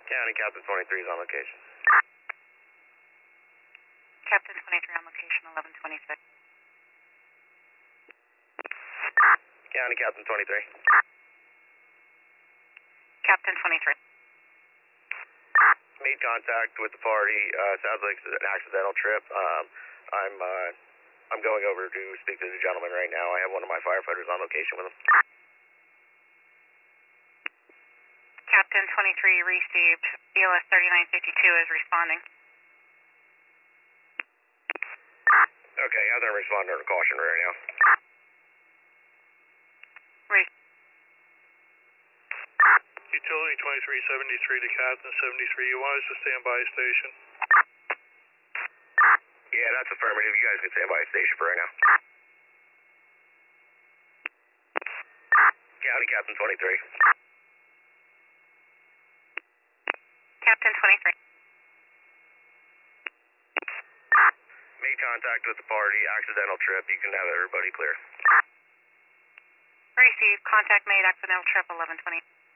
County Captain 23 is on location. Captain 23 on location, 1126. County Captain 23. Captain 23. Made contact with the party. Sounds like it's an accidental trip. I'm going over to speak to the gentleman right now. I have one of my firefighters on location with him. Captain 23 received. BLS 3952 is responding. Okay, have them respond under caution right now. Utility 2373 to Captain 73. You want us to stand by station? Yeah, that's affirmative. You guys can stand by station for right now. County Captain 23. Captain 23. Made contact with the party. Accidental trip. You can have everybody clear. Received. Contact made. Accidental trip 1120.